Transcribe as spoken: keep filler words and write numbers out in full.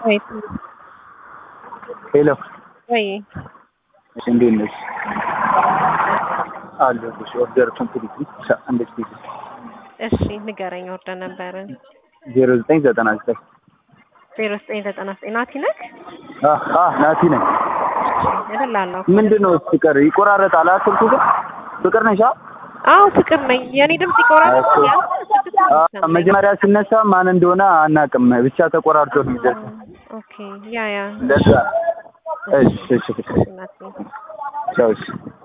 Wait. Hello. Wait. እንዴት ነሽ? አለሁልሽ። ኦርደር ኮምፕሊት እንዴት ቢዚ? እሺ ንገረኝ። ኦርደር ነበረን ዜሮ ዘጠኝ ዘጠና ዘጠኝ ዜሮ ዘጠኝ ዘጠና ዘጠኝ ናቲ ነህ? አህ አህ ናቲ ነኝ። እደላለሁ። ምንድነው ፍቅር ይቆራረጣል አትልኩ ግን ፍቅር ነሽ? አዎ ፍቅር ነኝ። የኔ ድምጽ ይቆራረጣል። መጀመሪያ ሲነሳ ማን እንደሆነ አናውቅም። ብቻ ተቆራርጦ ነው የሚደርሰው። ኦኬ ያ ያ ለዛ እሺ እሺ እሺ ቻው።